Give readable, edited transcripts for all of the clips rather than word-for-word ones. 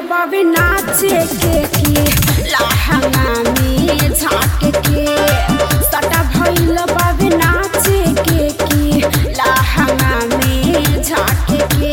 बाबे नाचे के की लहंगा में झाके के सटा भइल बाबे नाचे के की लहंगा में झाके के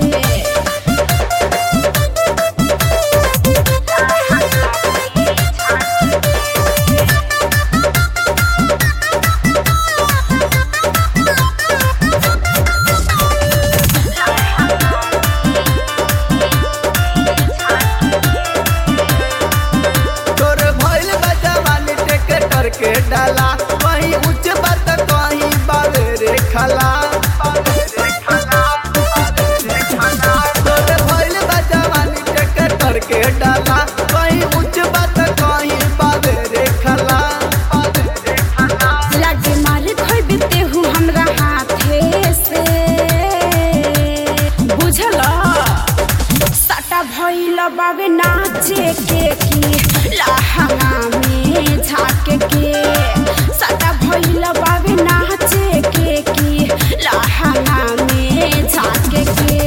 के डाला वही उच्च बात कहीं बाबे रे खला तोरे भइल बा जवानी ट्रैक्टर के डाला वही उच्च बात कहीं बाबे रे खला लागे मारे खोइबे तेहू हमरा हाथे से बुझल सटा भइल बाबे नाचे के की लहंगा में झाके के सटा भइल बाबे नाचे के की लहंगा में झाके के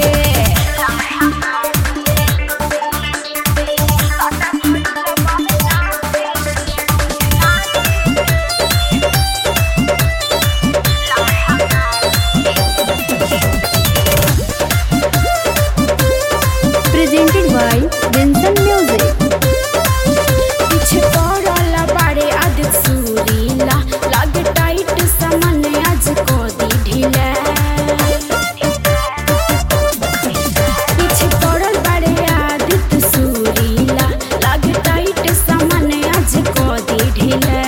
presented by Vincent Music. पीछे पड़ल बाड़े आदित सूरीला लागे टाइट सामान आज को दी ढीला पीछे पड़ल बाड़े आदित सूरीला लागे टाइट सामान आज को दी ढीला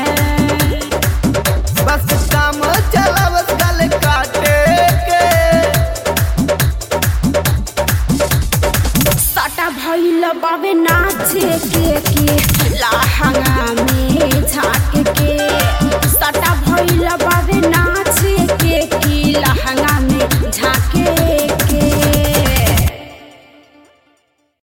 बस काम चलावत गल काटे के सटा भइल बाबे नाचे के की लहंगा में झाके के सटा भइल बाबे नाचे के की लहंगा में झाके